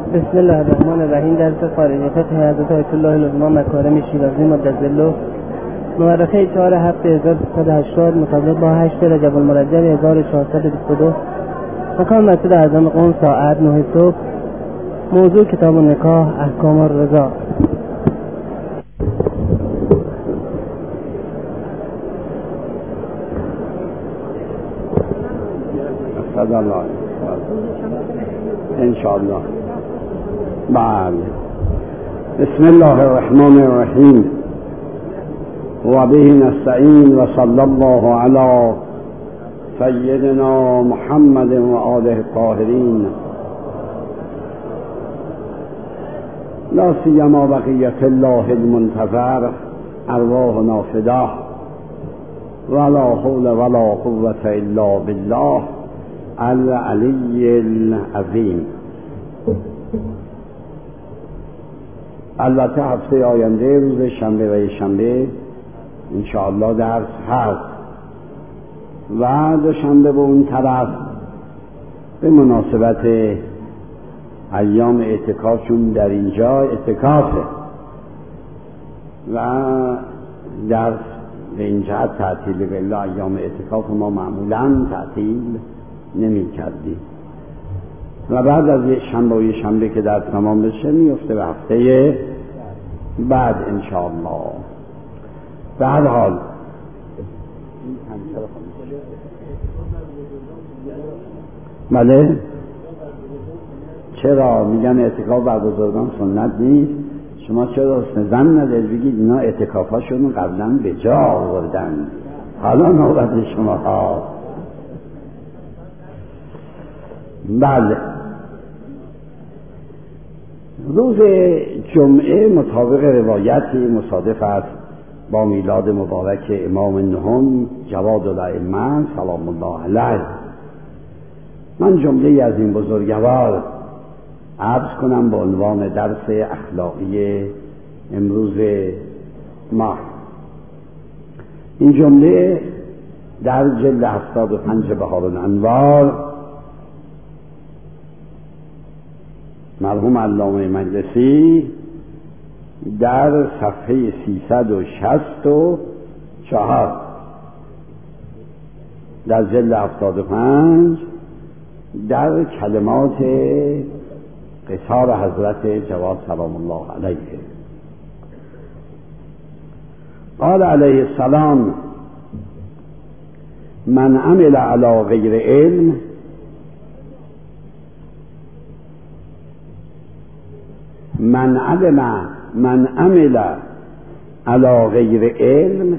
بسم الله الرحمن الرحیم. درس خارجی فقه حضرت آیت الله العظمی مکارم شیرازی مدظله مورخه 4/7/1380 مطابق با 8 رجب المرجب 1422 مکان مسجد اعظم قم ساعت 9 صبح. موضوع کتاب النکاح احکام الرضا. انشاءالله. بله. بسم الله الرحمن الرحیم و به نستعین و صلی الله علی سیدنا محمد و آله الطاهرین لا سیما بقیت الله المنتظر ارواحنا فداه ولا حول ولا قوة الا بالله العلی العظیم. البته هفته آینده روز شنبه و شنبه انشاءالله درس هست و دوشنبه به اون طرف به مناسبت ایام اعتکافشون در اینجا اعتکافه و درس به اینجا تعطیل بالله. ایام اعتکاف ما معمولا تعطیل نمی کردیم و بعد از یک شنبه و یک شنبه که در تمام بشه میفته به هفته بعد انشاءالله. به هر حال بله، چرا میگن اعتکاف بر بزرگان سنت نیست؟ شما چرا حسن زن ندارید بگید اینا اعتکافاشون قبلا به جا آوردن، حالا نوبت شما ها. بله، روز جمعه مطابق روایتی مصادف است با میلاد مبارک امام نهم جواد الائمه سلام الله علیه. من جمله از این بزرگوار عرض کنم به عنوان درس اخلاقی امروز ما. این جمله در جلد 75 بهار الانوار مرحوم علامه مجلسی در صفحه 364 در جلد 75 در کلمات قصار حضرت جواد سلام الله علیه قال علیه السلام: من عمل علی غیر علم من عمل علی غیر علم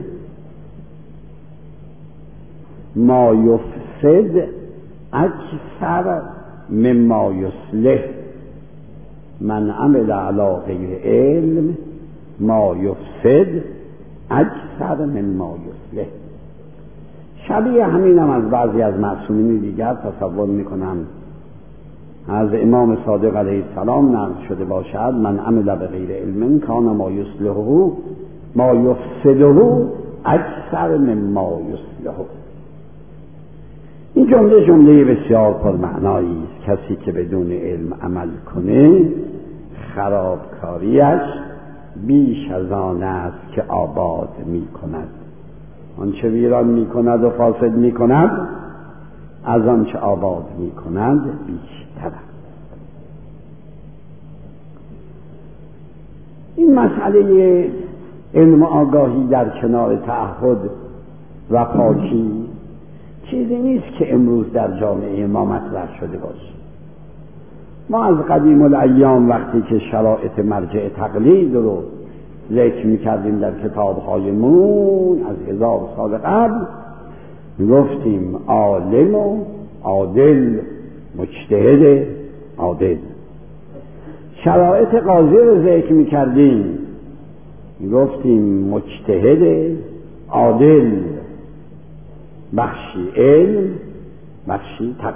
ما یفسد اکثر مما یصلح. من عمل علی غیر علم ما یفسد اکثر مما یصلح. شبیه همینم از بعضی از معصومین دیگر تصور میکنم از امام صادق علیه السلام نقل شده باشد: من عمل بغیر علم کان ما یصلحه ما یفسده اکثر مما یصلحه. این جمله بسیار پرمعنایی است. کسی که بدون علم عمل کنه خرابکاریش بیش از آن است که آباد می کند. آنچه ویران می کند و فاسد می کند از آنچه آباد می کند بیشتر. این مسئله علم آگاهی در کنار تعهد و پاکی چیزی نیست که امروز در جامعه ما مطرح شده باشه. ما از قدیم الایام وقتی که شرایط مرجع تقلید رو ذکر می‌کردیم در کتاب‌هایمون از 1000 سال قبل گفتیم عالم و عادل، مجتهد عادل. شرایط قاضی رو ذکر می‌کردیم گفتیم مجتهد عادل، بخشی علم بخشی تقوا.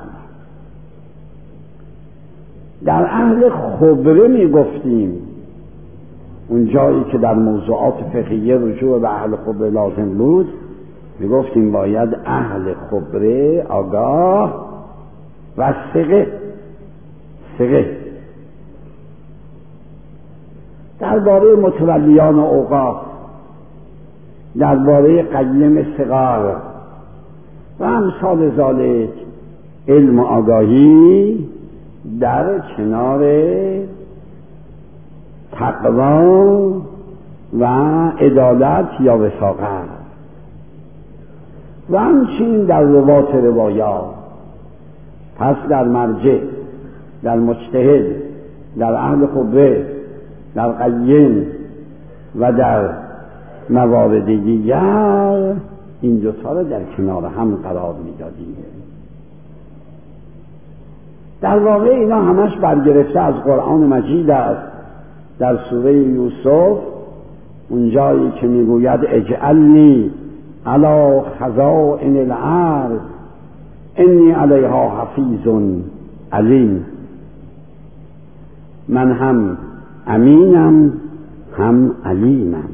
در اهل خبره می گفتیم اون جایی که در موضوعات فقهیه رجوع به اهل خبره لازم بود می گفتیم باید اهل خبره آگاه و ثقه درباره متولیان اوقاف، درباره قیم صغار و امثال ذالک علم و آگاهی در کنار تقوا و عدالت یا وثاقت و همچنین در روایات. پس در مرجع، در مجتهد، در اهل خبره، در قیم و در موارد دیگر این دوتا را در کنار هم قرار میدادیم. در واقع اینا همش برگرفته از قرآن مجید است. در سوره یوسف اونجایی که میگوید اجعلنی علی خزائن الارض انی علیها حفیظ علیم، من هم امینم هم علیمم،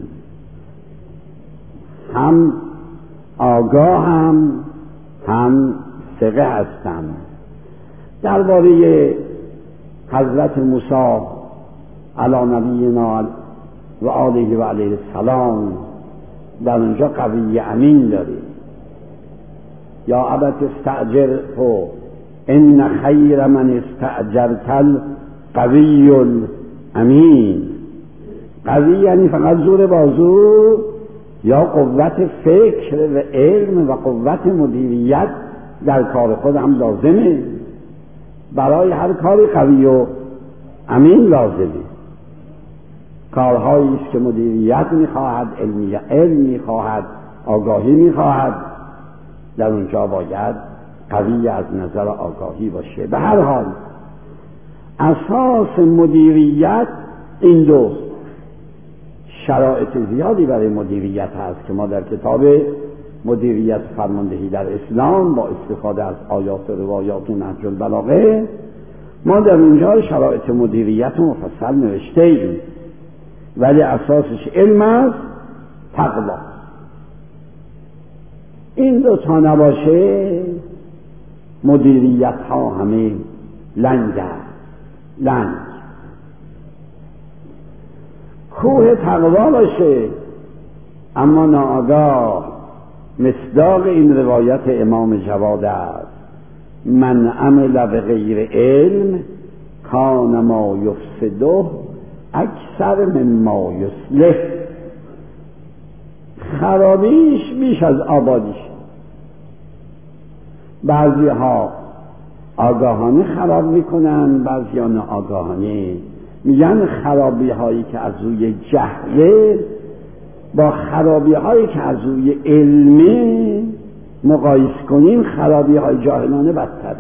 هم آگاهم هم ثقه هستم. درباره حضرت موسی علی نبینا و آله و علیه السلام در اونجا قوی امین داری. یا ابت استأجره ان خیر من استأجرت القوی الامین. قوی یعنی فقط زور بازو یا قوت فکر و علم و قوت مدیریت در کار خود هم لازمه. برای هر کاری قوی و امین لازمه. کارهایی است که مدیریت میخواهد، علم میخواهد، آگاهی میخواهد، در اونجا باید قوی از نظر آگاهی باشه. به هر حال اساس مدیریت این دو شرایط زیادی برای مدیریت هست که ما در کتاب مدیریت فرماندهی در اسلام با استفاده از آیات و روایات و نهج البلاغه ما در اونجا شرایط مدیریت مفصل نوشته ایم، ولی اساسش علم است، تقوا. این دو تا نباشه مدیریت ها همه لنگ کوه تقوا باشه اما ناآگاه. مصداق این روایت امام جواد است: من عمل بغیر علم کان ما یفسده اکثر مما یصلح. خرابیش بیش از آبادیش. بعضی ها آگاهانه خراب میکنن، بعضی ها ناآگاهانه. میگن خرابی هایی که از روی جهله با خرابی هایی که از روی علمه مقایس کنیم، خرابی های جاهلانه بدتره.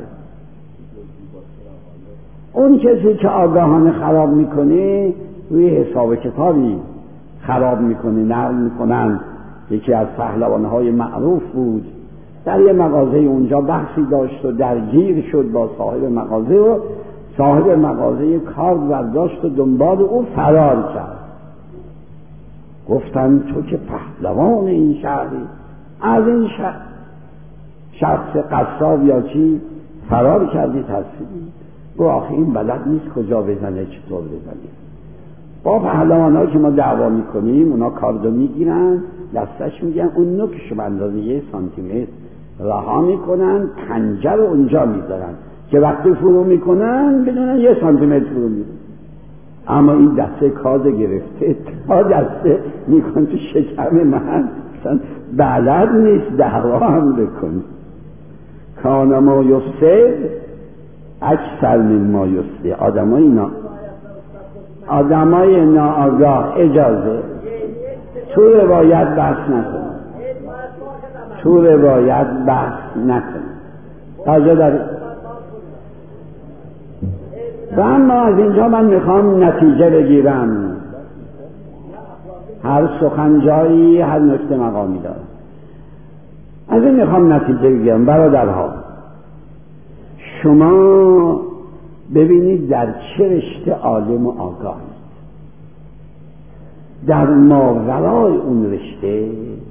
اون کسی که آگاهانه خراب میکنه روی حساب کتابی خراب میکنه، نقل میکنن. یکی از پهلوانهای معروف بود، در یه مغازه اونجا بحثی داشت و درگیر شد با صاحب مغازه و صاحب مغازه کارت برداشت و دنبال او فرار کرد. گفتن تو که پهلوان این شهری، از این شخص قصاب یا چی فرار کردی ترسیدی؟ گفت آخه این بلد نیست کجا بزنه چطور بزنه. با پهلوان‌ها که ما دعوا میکنیم اونا کاردو میگیرن دستش میگن اون نوکشو به اندازه 1 سانتیمتر رها میکنن، خنجر رو اونجا میذارن که وقتی فرو میکنن بدونن 1 سانتیمتر فرو میکنن. اما این دسته کاز گرفته تا دسته میکن تو شکم من، مثلا بلد نیست دعوا هم بکن. کان ما یفسد اکثر مما یصلح. آدمای ناآگاه اجازه تو روایت بحث نکن. تازه داری. و اما از اینجا من میخوام نتیجه بگیرم. هر سخن جایی، هر نکته مقامی داره. از این میخوام نتیجه بگیرم. برادرها، شما ببینید در چه رشته عالم و آگاه است. در ماورای اون رشته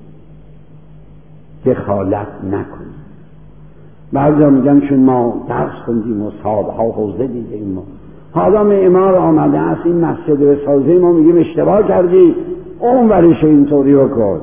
دخالت نکنید. بعضی میگن چون ما درس خوندیم و صاحبها حوزه دیدیم و حالا معمار آمده است این مسجد رو بسازه، ما میگیم اشتباه کردی، اون وریش اینطوری بکن،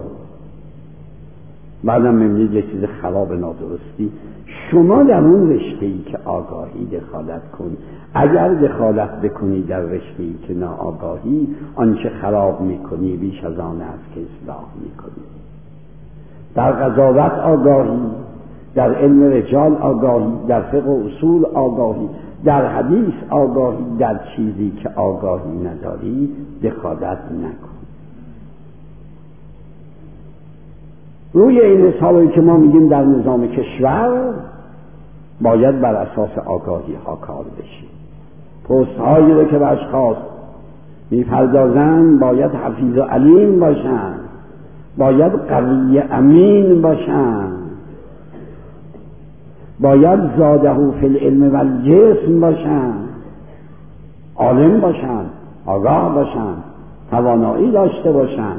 بعدم میگید یه چیز خراب نادرستی. شما در اون رشته‌ای که آگاهی دخالت کن. اگر دخالت بکنی در رشته‌ای که ناآگاهی، آنچه خراب میکنی بیش از آن است که اصلاح میکنی. در قضاوت آگاهی، در علم رجال آگاهی، در فقه و اصول آگاهی، در حدیث آگاهی، در چیزی که آگاهی نداری دخالت نکن. روی این حسابی که ما میگیم در نظام کشور باید بر اساس آگاهی ها کار بشه. پست هایی رو که به اشخاص میپردازن باید حفیظ و علیم باشن، باید قوی امین باشن، باید زاده فی العلم و الجسم باشن، عالم باشن، آگاه باشن، توانایی داشته باشن.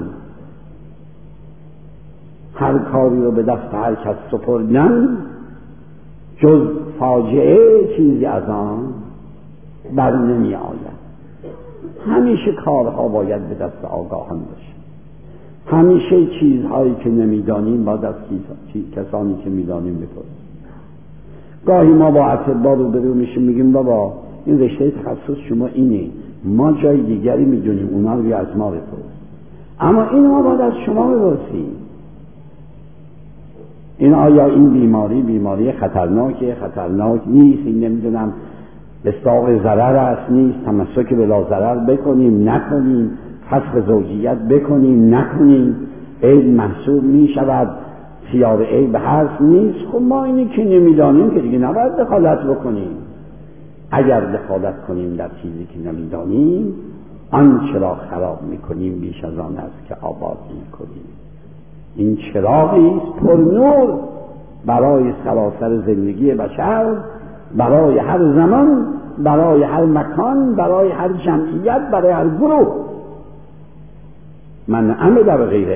هر کاری رو به دست هر کس سپردن جز فاجعه چیزی از آن بر نمی آید. همیشه کارها باید به دست آگاهان باشه. همیشه چیزهایی که نمیدانیم باید از کسانی که میدانیم بپرسیم. گاهی ما با اطباء روبرو میشیم میگیم بابا این رشته تخصص شما اینه، ما جای دیگری میدونیم، اونا رو از ما بپرس. اما این ما باید از شما بپرسیم. این آیا این بیماری خطرناک نیست؟ این نمیدونم استاق ضرر است نیست؟ تمسک به لا ضرر بکنیم نکنیم؟ فسخ زوجیت بکنیم نکنیم؟ عیب محسوب می شود؟ خیار عیب هست نیست؟ خب ما اینی که نمیدانیم که دیگه نباید دخالت بکنیم. اگر دخالت کنیم در چیزی که نمیدانیم آنچه را خراب میکنیم بیش از آن است که آباد میکنیم. این چراغی است پر نور برای سراسر زندگی بشر، برای هر زمان، برای هر مکان، برای هر جمعیت، برای هر گروه. من عمل در غیر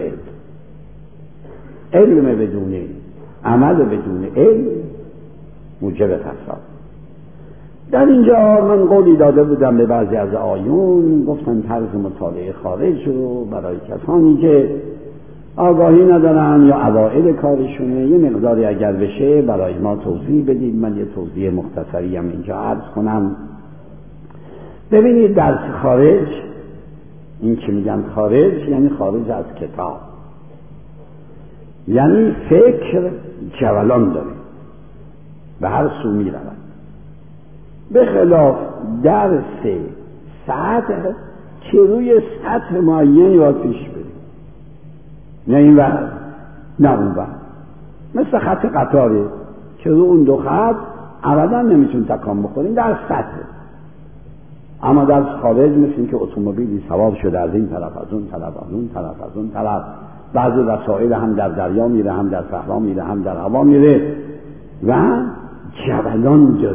علم بدون عمل بدون علم موجب فساد. در اینجا من قولی داده بودم به بعضی از آیون، گفتم طرز مطالعه خارج رو برای کسانی که آگاهی ندارن یا اوائل کارشونه یه مقداری اگر بشه برای ما توضیح بدید. من یه توضیح مختصری هم اینجا عرض کنم. ببینید درس خارج، این که میگن خارج یعنی خارج از کتاب، یعنی فکر جولان داره، به هر سو می رود. به خلاف درس سطح که روی سطح معینی باید پیش بریم، نه این ور نه اون ور. مثل خط قطاره که رو اون دو خط ابدا نمیتون تکان بخوریم در سطح. اما در خارج مثل این که اتومبیلی سوار شده از این طرف از اون طرف، از اون طرف از اون طرف، بعضی وسایل هم در دریا میره، هم در صحرا میره، هم در هوا میره و جولان داره.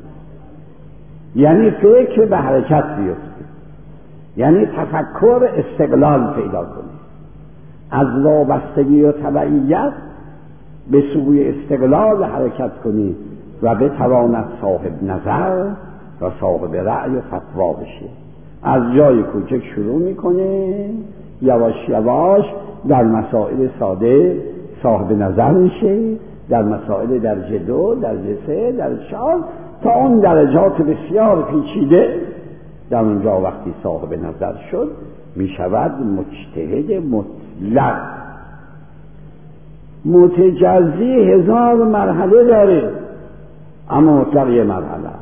یعنی فکر به حرکت بیفته، یعنی تفکر استقلال پیدا کنه، از وابستگی و تبعیت به سوی استقلال حرکت کنی و بتواند صاحب نظر و صاحب رأی و فتوا بشه. از جای کوچک شروع میکنه، یواش یواش در مسائل ساده صاحب نظر میشه، در مسائل درجه 2 درجه 3 درجه 4 تا اون درجات بسیار پیچیده. در اونجا وقتی صاحب نظر شد میشود مجتهد مطلق. متجزی 1000 مرحله داره اما مطلق یه مرحله.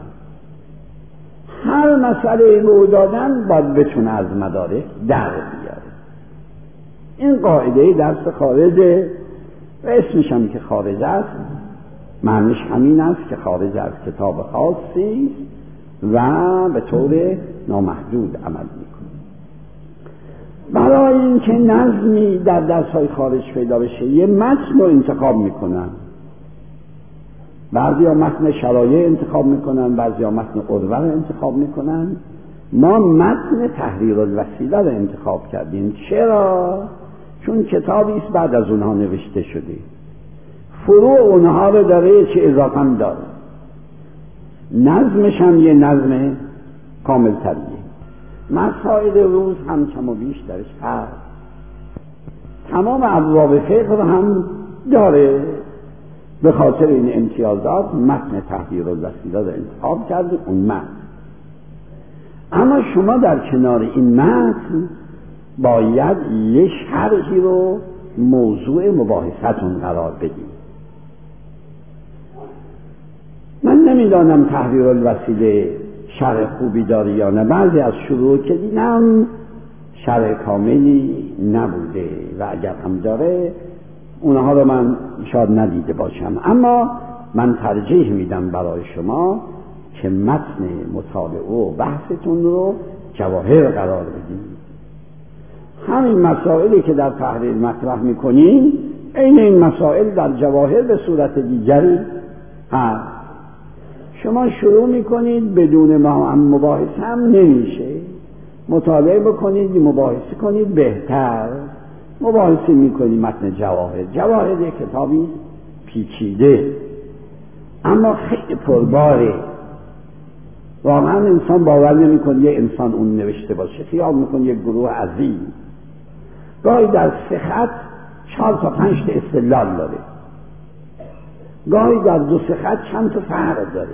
هر مسئله به او دادن باید بتونه از مدارک در بیاره. این قاعده درس خارجه و اسمش هم که خارج است معنیش همین است که خارج از کتاب خاصی و به طور نامحدود عمل میکنه. برای اینکه نظمی در درس‌های خارج پیدا بشه یه متن رو انتخاب میکنن. بعضی ها متن شرایع انتخاب میکنن، بعضی ها متن قدوه رو انتخاب میکنن. ما متن تحریر الوسیله رو انتخاب کردیم. چرا؟ چون کتابی است بعد از اونها نوشته شده، فروع اونها رو داره، چه اضافه هم داره. نظمش هم یه نظم کامل تریه. مسائل روز هم کم و بیش درش هست، تمام ابواب فقه رو هم داره. به خاطر این امتیازات متن تحریر الوسیله رو انتخاب کرد اون متن. اما شما در کنار این متن باید یه شرحی رو موضوع مباحثتون قرار بدید. من نمیدانم تحریر الوسیله شرح خوبی داره یا نه. بعضی از شروع که دیدم شرح کاملی نبوده و اگر هم داره اونها رو من شاید ندیده باشم، اما من ترجیح میدم برای شما که متن مطالعه و بحثتون رو جواهر قرار بدید. همین مسائلی که در تحریر مطرح میکنین عین این مسائل در جواهر به صورت دیگری هست. شما شروع میکنید بدون مباحثه هم نمیشه، مطالعه بکنید مباحثه کنید بهتر. مباحثه میکنید متن جواهر. جواهر یک کتابی پیچیده اما خیلی پرباره. واقعا انسان باور نمیکنه یه انسان اون نوشته باشه، خیال میکنه یک گروه عظیم. گاهی در 3 خط 4 تا 5 تا استدلال داره، گاهی در 2-3 خط چند تا فرق داره.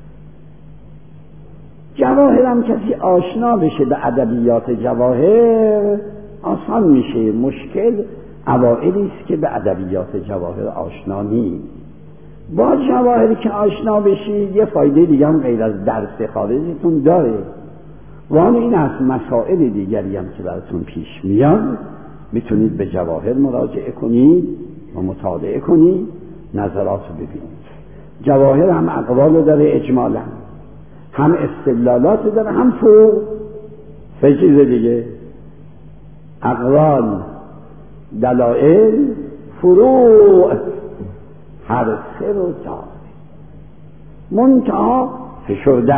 جواهر هم کسی آشنا بشه به ادبیات جواهر آسان میشه. مشکل اوائلی است که به ادبیات جواهر آشنا نیست. با جواهری که آشنا بشید یه فایده دیگه هم غیر از درس خارجیتون داره. وان این از مسائل دیگری هم که براتون پیش میاد میتونید به جواهر مراجعه کنید و مطالعه کنید، نظرات رو ببینید. جواهر هم اقوال داره اجمالا، هم استدلالات داره، هم فروع. 3 چیز دیگه: اقوال، دلائل، فروع. هر 3 رو داره. منتها فشرده.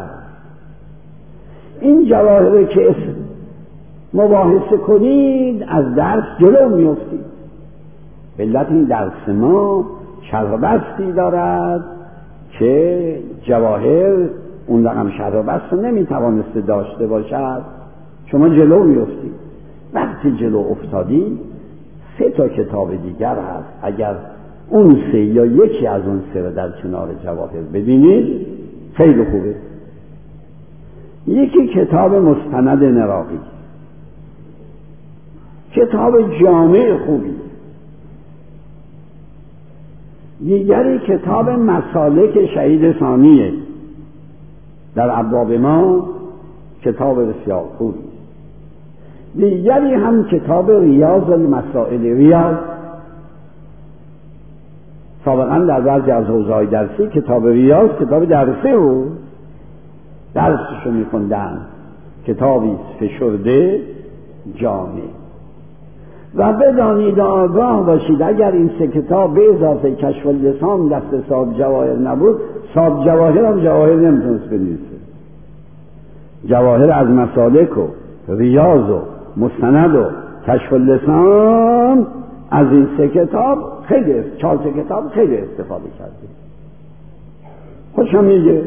این جواهر که مباحثه کنید از درس جلو میفتید. علت این درس ما شرح و بسطی دارد که جواهر اون رقم شرح و بسط نمیتوانسته داشته باشد. شما جلو میفتید. وقتی جلو افتادید 3 تا کتاب دیگر هست. اگر اون 3 یا یکی از اون 3 رو در کنار جواهر ببینید خیلی خوبه. یکی کتاب مستند نراقی، کتاب جامع خوبی. دیگری کتاب مسالک شهید ثانیه در ابواب ما، کتاب بسیار خوبی. دیگری هم کتاب ریاض المسائل. ریاض سابقا در بعضی از حوزه‌های درسی کتاب ریاض کتاب درسی بود، درسشو می‌خوندن. کتابی فشرده جامع. و بدانید آگاه باشید اگر این 3 کتاب به اضافه کشف اللسان دست صاحب جواهر نبود، صاحب جواهر هم جواهر نمیتونست بنویسه. جواهر از مسالک و ریاض و مستند و کشف اللسان، از این 3 کتاب خیلی 4 کتاب خیلی استفاده کرده. خوشم میگه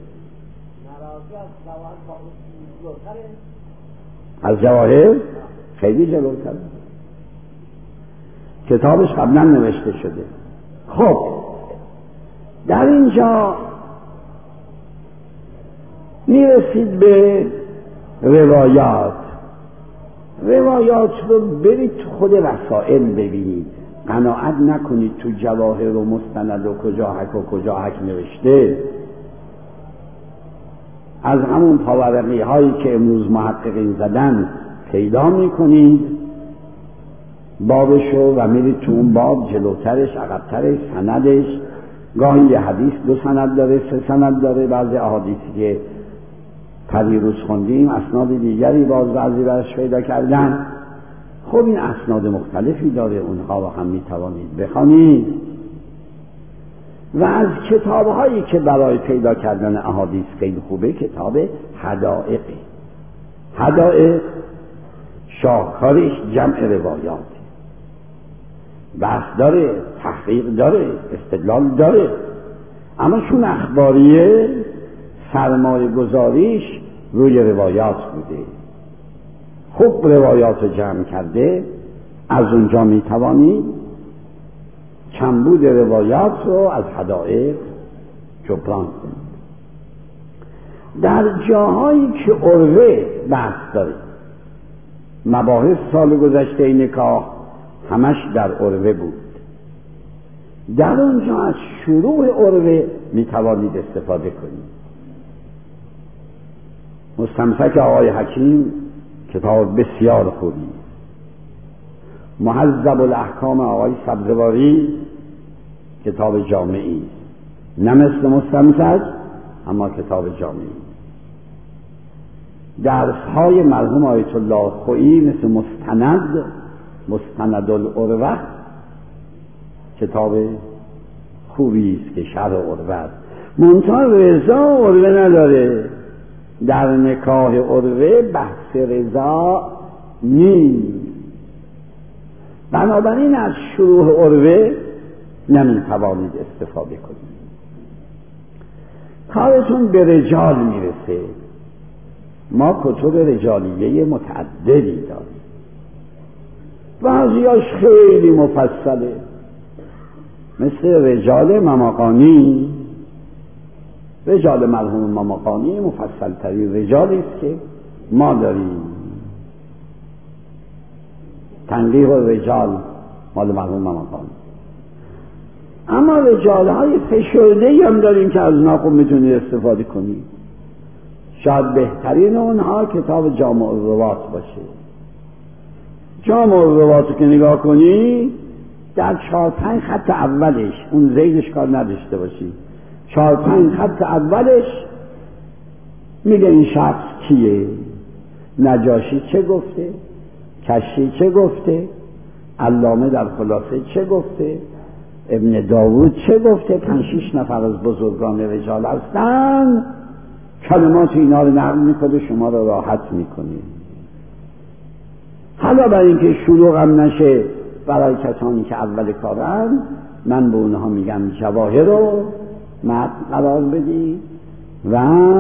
از جواهر خیلی جلوتره. کتابش قبلا نوشته شده. خب در اینجا میرسید به روایات. روایات رو برید خود رسائل ببینید، قناعت نکنید تو جواهر و مستند و کجا حک نوشته. از همون پاورقی هایی که امروز محققین زدن پیدا میکنید بابشو و میرید تو اون باب جلوترش عقبترش سندش. گاهی یه حدیث 2 سند داره 3 سند داره. بعضی احادیثی که پریروز خوندیم اسناد دیگری باز بعضی برش پیدا کردن. خب این اسناد مختلفی داره، اونها رو هم میتوانید بخوانید. و از کتابهایی که برای پیدا کردن احادیث خیلی خوبه کتاب حدائق. حدائق شاهکارش جمع روایات، بحث داره، تحقیق داره، استدلال داره، اما چون اخباریه سرمایه گذاریش روی روایات بوده. خوب روایات رو جمع کرده، از اونجا میتوانید کمبود روایات رو از حدائق جبران کنید. در جاهایی که عروه بحث داره، مباحث سال گذشته نکاح همش در عروه بود، در اونجا از شروع عروه میتوانید استفاده کنید. مستمسک آقای حکیم کتاب بسیار خوبی، مهذب الاحکام آقای سبزواری کتاب جامعی، نه مثل مستمسک اما کتاب جامعی. درس‌های مرحوم آیت الله خویی مثل مستند العروه کتاب خوبی است که شرح عروه است. منتها رضا عروه نداره، در نکاح عروه بحث رضا نیست، بنابراین از شروع عروه نمیتوانید استفاده کنید. کارتون به رجال میرسه. ما کتب رجالیه متعددی داریم، بعضیاش خیلی مفصله، مثل رجال مماقانی. رجال مرحوم مماقانی مفصل ترین رجالی است که ما داریم. تنقیح الرجال مال مرحوم مماقانی. اما رجال های فشرده‌ای هم داریم که از اونا خوب میتونید استفاده کنید. شاید بهترین اونها کتاب جامع الروات باشه. جامع الروات رو که نگاه کنی در 4-5 خط اولش، اون زیدش کار نداشته باشی، 4-5 خط اولش میگه این شخص کیه، نجاشی چه گفته، کشی چه گفته، علامه در خلاصه چه گفته، ابن داوود چه گفته. 5-6 نفر از بزرگان رجال هستن، کلمات اینا رو نقل میکنه، شما رو راحت میکنه. حالا برای اینکه شلوغ هم نشه برای کسانی که اول کارن، من به اونها میگم جواهر رو متن قرار بدی و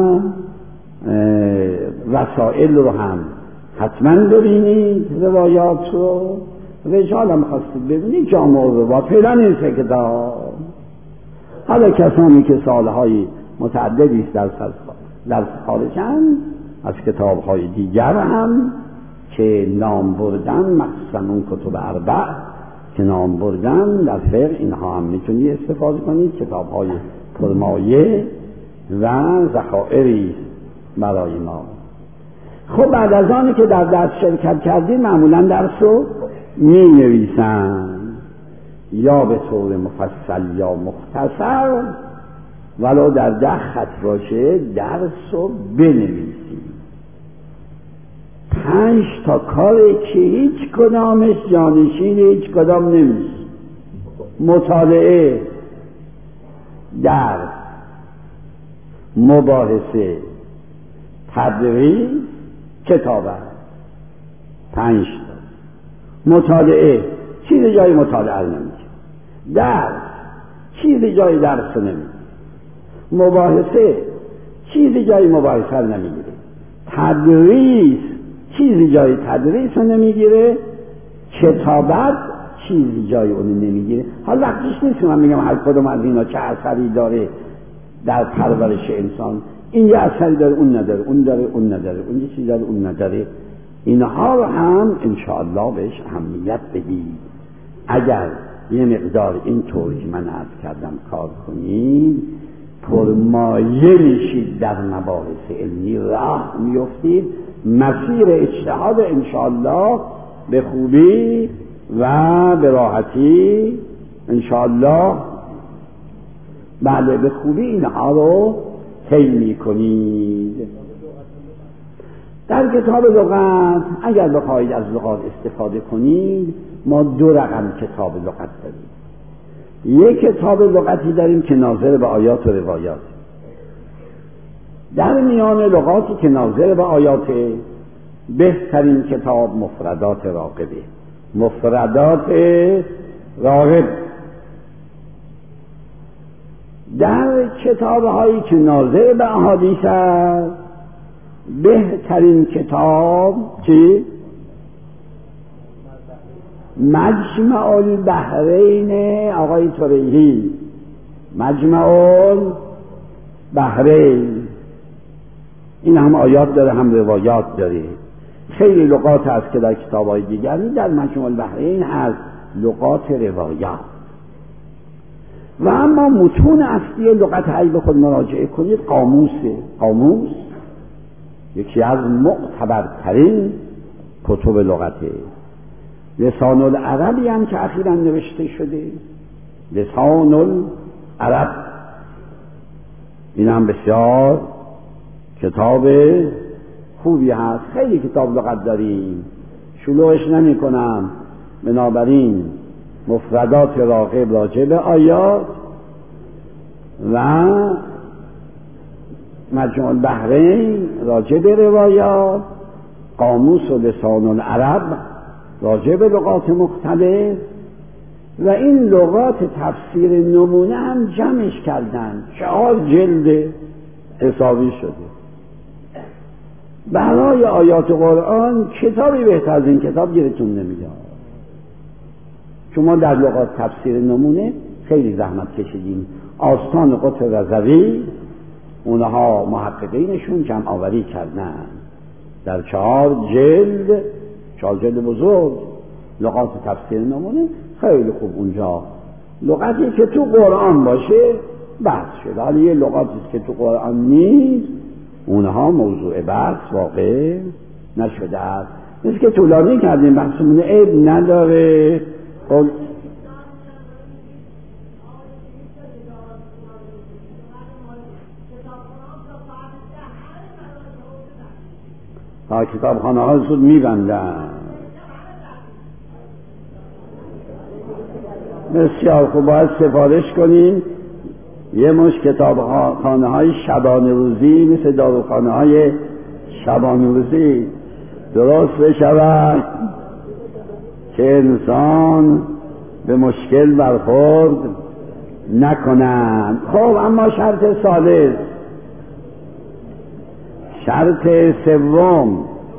وسائل رو هم حتما ببینید، روایات رو. رجال هم خواستید ببینید جامع الروات فعلا این 3 کتاب. حالا کسانی که سالهای متعددی در خارجن، از کتاب‌های دیگر هم که نام بردن، مخصوصا اون کتب 4 که نام بردن در فقه، اینها هم میتونید استفاده کنید. کتاب‌های پرمایه و ذخائری برای ما. خب بعد از آنی که در درس شرکت کردیم، معمولا درس رو می نویسن، یا به طور مفصل یا مختصر، ولو در 10 خط باشه درس رو بنویسید. 5 تا کاری که هیچ کدامش جانشین هیچ کدام نمیشه: مطالعه، درس، مباحثه، تدریس، کتابت. 5 تا. مطالعه چیزی جای مطالعه نمیشه، درس چیزی جای درس نمیشه، مباحثه چیزی جای مباحثه نمیگیره، تدریس چیزی جای تدریس نمیگیره، کتابت چیزی جای اون نمیگیره. حالا وقتش نیست که من میگم هر کدوم از اینا چه اثری داره در پرورش انسان. این یه اثری داره، اون نداره، اون داره، اون نداره، اون یه چیزی داره، اون نداره. اینها رو هم انشاءالله بهش اهمیت بدید. اگر یه مقدار این طور که من عرض کردم کار کنید، پرمایه میشید در مباحث علمی، راه میفتید، مسیر اجتهاد انشاءالله به خوبی و به راحتی انشاءالله بله به خوبی اینها رو طی میکنید. در کتاب لغت اگر بخواهید از لغات استفاده کنید، ما 2 رقم کتاب لغت داریم. یک کتاب لغتی داریم که ناظر به آیات و روایات. در میان لغاتی که ناظر به آیات، بهترین کتاب مفردات راغبه. مفردات راغب. در کتاب هایی که ناظر به احادیث است، بهترین کتاب که مجمع البحرین آقای طریحی، مجمع البحرین، این هم آیات داره هم روایات داره. خیلی لغات هست که در کتاب‌های دیگری، در مجمع البحرین هست لغات روایات. و اما متون اصلی لغت اگه به خود مراجعه کنید قاموسه. قاموس یکی از معتبرترین کتب لغته. لسان العربی هم که اخیراً نوشته شده، لسان العرب، این هم بسیار کتاب خوبی هست. خیلی کتاب لغت داریم، شلوغش نمی کنم. بنابراین مفردات راغب راجع به آیات و مجموع البحرین راجع به روایات، قاموس و لسان العرب راجع به لغات مختلف، و این لغات تفسیر نمونه هم جمعش کردن، 4 جلد حسابی شده. برای آیات قرآن کتابی بهتر از این کتاب گیرتون نمیاد. شما در لغات تفسیر نمونه خیلی زحمت کشیدیم. آستان قطب رضوی اونها محققینشون جمع آوری کردن در 4 جلد، 4 جلد بزرگ لغات تفسیر نمونه. خیلی خوب اونجا لغتی که تو قرآن باشه بحث شده، حالا یه لغاتی که تو قرآن نیست اونها موضوع بحث واقع نشده است. مثل که طولانی کردیم بحثمون، عیب نداره. کتابخانه ها زود میبندن. بسیار خوب، باید سفارش کنیم یه مش کتابخانه های شبانه روزی مثل داروخانه های شبانه روزی درست بشود که انسان به مشکل برخورد نکنند. خب اما شرط ثالث، شرط سوم،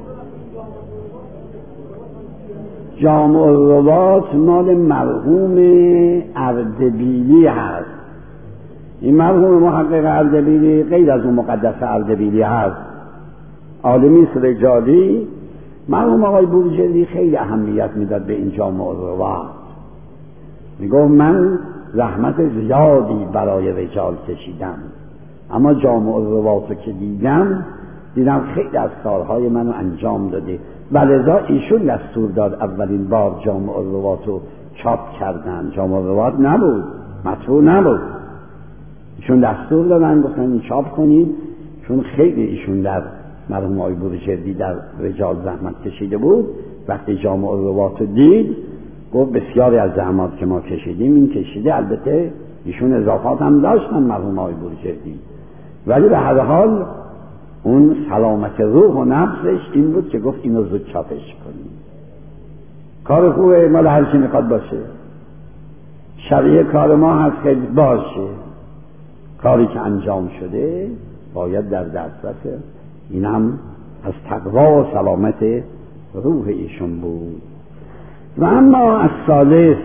جامع الروات مال مرحوم اردبیلی هست. این مرحوم محقق اردبیلی غیر از اون مقدس اردبیلی هست، عالمی است رجالی. مرحوم آقای بروجردی خیلی اهمیت میداد به این جامع الروات. میگفت من زحمت زیادی برای رجال کشیدم، اما جامع الروات رو که دیدم خیلی از کارهای منو انجام داده، ولذا ایشون دستور داد اولین بار جامع الروات رو چاپ کردن. جامع الروات نبود، مطبوع نبود، ایشون دستور دادن گفتن این چاپ کنید، چون خیلی ایشون در مرحوم آقای بروجردی در رجال زحمت کشیده بود. وقتی جامع الروات رو دید گفت بسیاری از زحمات که ما کشیدیم این کشیده. البته ایشون اضافات هم داشتن مرحوم آقای بروجردی، ولی به هر حال اون سلامت روح و نفسش این بود که گفت اینو زود چاپش کنیم. کار خوبه، مال هر چی میخواد باشه. شبیه کار ما هست که باشه، کاری که انجام شده باید در دسترس، این هم از تقوا و سلامت روح ایشون بود. و اما از ثالث،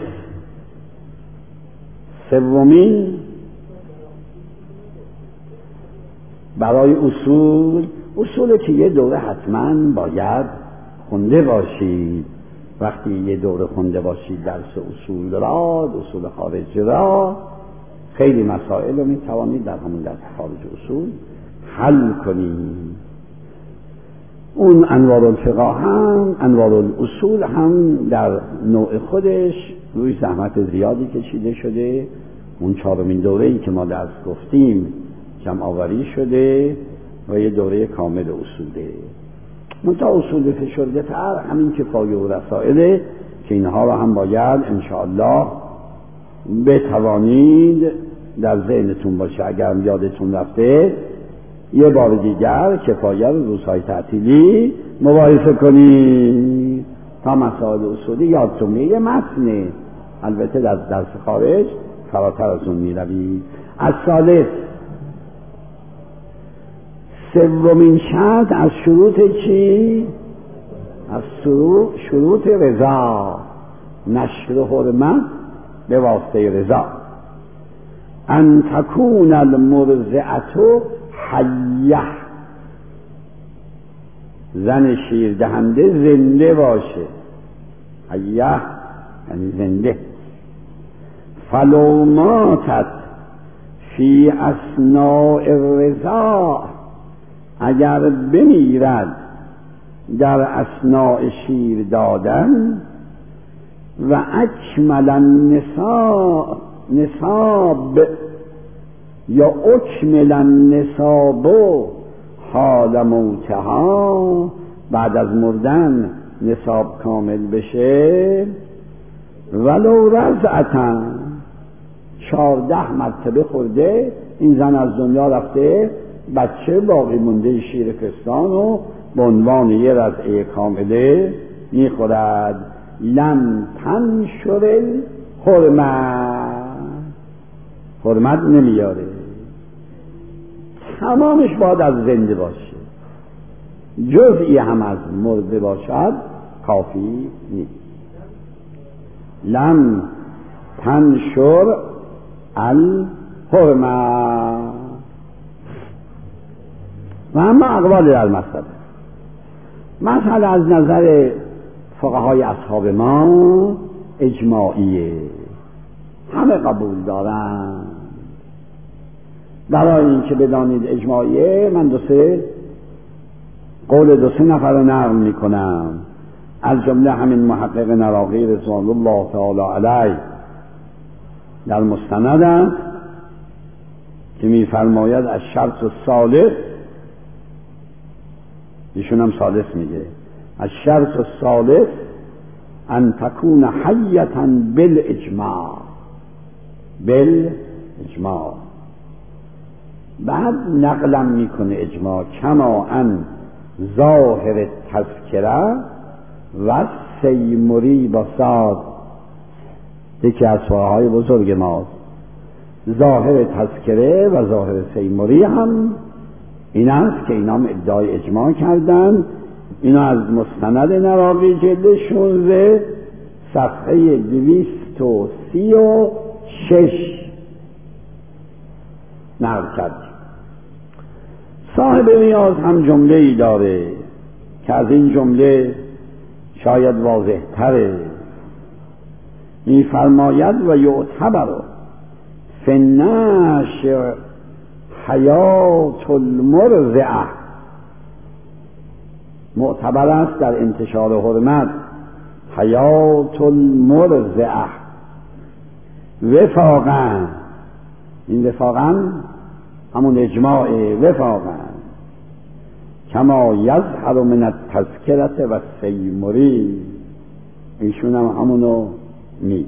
سومین، برای اصول که یه دوره حتما باید خونده باشید. وقتی یه دوره خونده باشید درس اصول را، اصول خارج را، خیلی مسائل رو میتوانید در همون درس خارج اصول حل کنید. اون انوار الفقه هم، انوار الاصول هم در نوع خودش روی زحمت زیادی کشیده شده. اون 4مین دوره‌ای که ما درس گفتیم جمع آوری شده و یه دوره کامل اصوله. منتها اصول فشرده تر همین کفایه و رسائله که اینها رو هم باید انشاءالله بتوانید در ذهنتون باشه. اگر یادتون رفته یه بار دیگر کفایه رو روزهای تعطیلی مباحثه کنید تا مسائل اصولی یادتون میاد. یه متنه، البته در درس خارج فراتر از اون میروید. از ثالث، سومین شرط از شروط چی؟ از شروط رضا، نشر حرمت به واسطه رضا. ان تکون المرضعة حیه، زن شیر دهنده زنده باشه. حیه یعنی زنده. فلو ماتت فی اثناء الرضاع، اگر بمیرد در اثناء شیر دادن، و اکمل النصاب یا اکمل النصاب حال موتها، بعد از مردن نصاب کامل بشه، ولو رضعة 14 مرتبه خورده، این زن از دنیا رفته، بچه باقی مونده شیر پستان و به عنوان یه رضعه کامله میخورد. لم تنشر حرمت نمیاره، تمامش باید از زنده باشه، جزئی هم از مرده باشد کافی نیست. لم تنشر الحرمت. و اما اقوال در مسئله از نظر فقهای اصحاب ما اجماعیه، همه قبول دارن. برای اینکه بدانید اجماعیه، من قول 2-3 نفر رو نقل میکنم، از جمله همین محقق نراقی رضوان الله تعالی علیه در مستندم که میفرماید از شرط الثالث، ایشون هم ثالث میگه، از شرط الثالث ان تکون حیة بالاجماع. بعد نقلم میکنه اجماع، کما ان ظاهر تذکره و سیموری باساد، یکی از فقهای بزرگ ماست. ظاهر تذکره و ظاهر سیموری هم این است که اینا ادعای اجماع کردن. اینا از مستند نراقی جلد 16 صفحه 236 نقل کرد. صاحب ریاض هم جمله ای داره که از این جمله شاید واضح تره. میفرماید و یعتبر فی النشر حیات المرضعة، معتبر است در انتشار حرمت حیات المرضعة وفاقا، این وفاقا همون اجماع وفاقا، کما یظهر من التذکرة و سیموری، ایشون هم همونو میگه.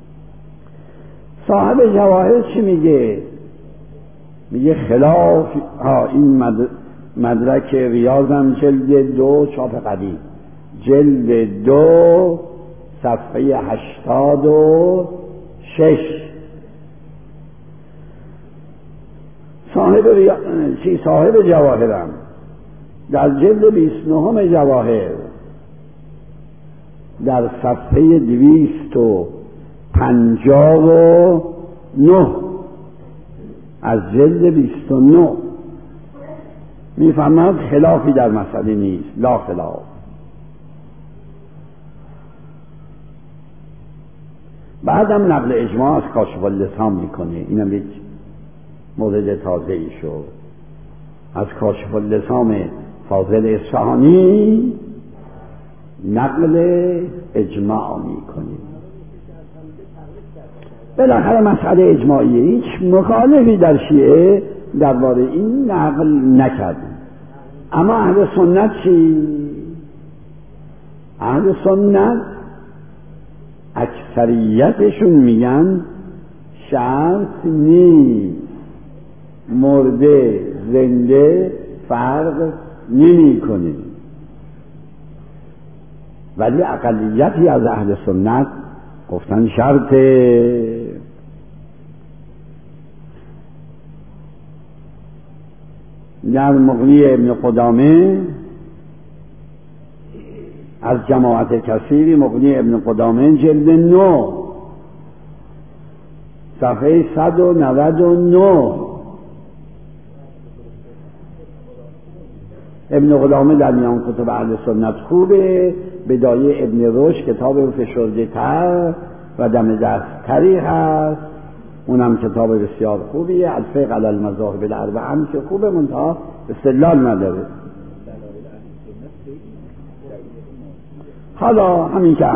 صاحب جواهر چی میگه؟ میگه خلاف این مدرک ریاضم جلد 2 چاپ قدیم، جلد 2 صفحه 86. صاحب جواهرم در جلد 29 جواهر در صفحه 259 از جلد 29 میفهمد خلافی در مسئله نیست، لا خلاف. بعدم نقل اجماع از کاشف اللسان میکنه، اینم یک مورد تازه ای شد. از کاشف اللسان فاضل اصفهانی نقل اجماع میکنه. بالاخره مسئله اجماعیه، هیچ مخالفی در شیعه درباره این نقل نکرد. اما اهل سنت چی؟ اهل سنت اکثریتشون میگن شرط نیست، مرده زنده فرق نمی کنه. ولی اقلیتی از اهل سنت گفتن شرطه. در مغنی ابن قدامه از جماعت کثیری، مغنی ابن قدامه جلد 9 صفحه 199. ابن قدامه در میان کتب اهل سنت خوبه. بدایه ابن رشد کتاب فشرده تر و دم دست تری هست، اونم کتاب بسیار خوبیه. الفقه علی المذاهب الاربعه هم که خوبه، منتها استدلال نداره. حالا همین که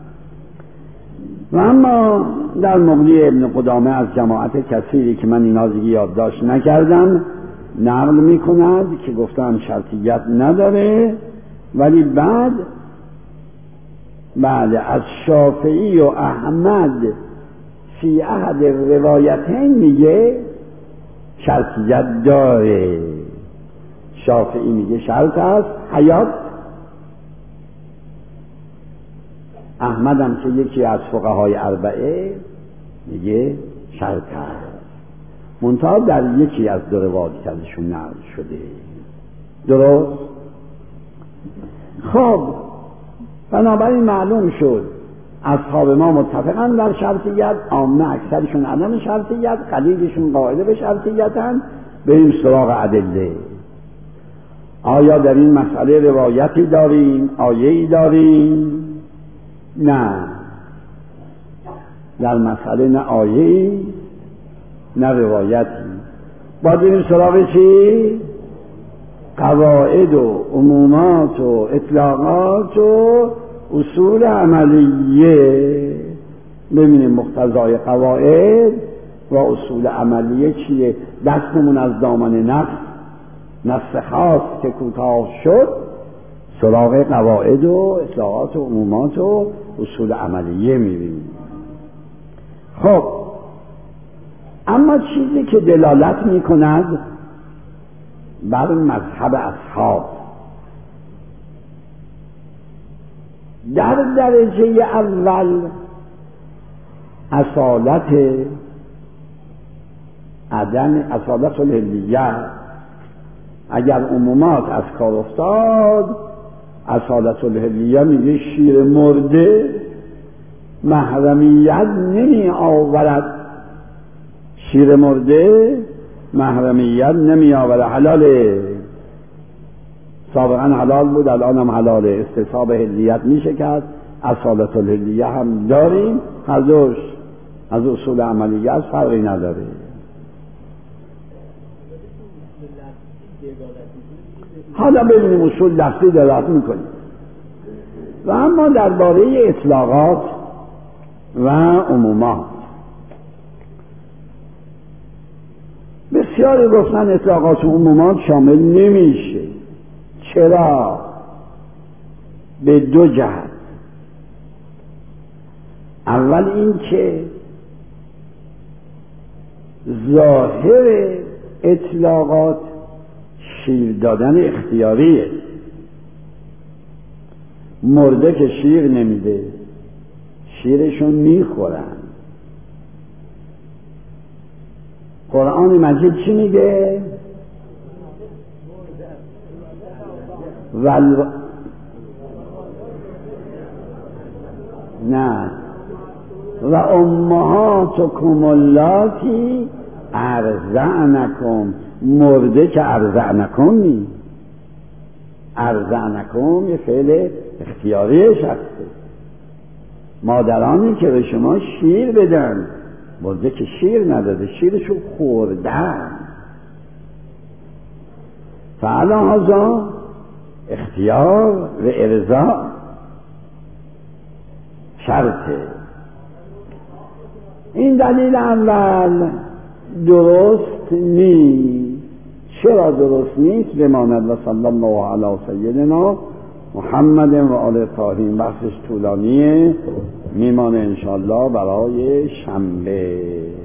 و اما در مغنی ابن قدامه از جماعت کثیری که من اینا دیگه یادداشت نکردم نقل میکند که گفتم شرطیت نداره، ولی بعد از شافعی و احمد فی احد روایتین میگه شرطیت داره. شافعی میگه شرط است حیات، احمد هم که یکی از فقهای اربعه میگه شرط است، منتها در یکی از دو روایت ازشون نقل شده. درست؟ خب بنابراین معلوم شد اصحاب ما متفقن در شرطیت، عامه اکثرشون عدم شرطیت، قلیلشون قائل به شرطیتن. بریم سراغ ادله. آیا در این مسئله روایتی داریم؟ آیه‌ای داریم؟ نه، در مسئله نه آیه‌ای نه روایتی. باید بریم سراغ چی؟ قواعد و عمومات و اطلاقات و اصول عملیه. ببینیم مقتضای قواعد و اصول عملیه چیه. دستمون از دامن نفس خاص که کوتاه شد، سراغ قواعد و اطلاقات و عمومات و اصول عملیه میریم. خب اما چیزی که دلالت میکند بر مذهب اصحاب در درجه اول اصالت الهلیه. اگر عمومات از کار افتاد، اصالت الهلیه میگه شیر مرده محرمیت نمی آورد. شیر مرده محرمیت نمی آورد، حلاله. سابقا حلال بود، الان هم حلاله. استصحاب هلیت میشه کرد. اصالت الهلیه هم داریم، هر دوش از اصول عملیه از فرقی نداره. حالا ببینیم اصول لفظی دلالت میکنیم. و اما درباره اطلاقات و عمومات بسیاری گفتن اطلاقات و عمومات شامل نمیشه. چرا؟ به دو جهت. اول این که ظاهر اطلاقات شیر دادن اختیاریه. مرده که شیر نمیده، شیرشون میخورن. قرآن مجید چی میگه؟ نه، و امهاتکم اللاتی ارضعنکم. مرده که ارضعنکم نی، ارضعنکم یه فعل اختیاریش هسته. مادرانی که به شما شیر بدن، مرده که شیر نداده، شیرشو خوردن. فعلا هزا اختیار و ارضا شرطه. این دلیل اول درست نیست. چرا درست نیست؟ بماند. و صلی الله علی سیدنا محمد و آل طاهرین. بحثش طولانیه، میمانه انشاءالله برای شنبه.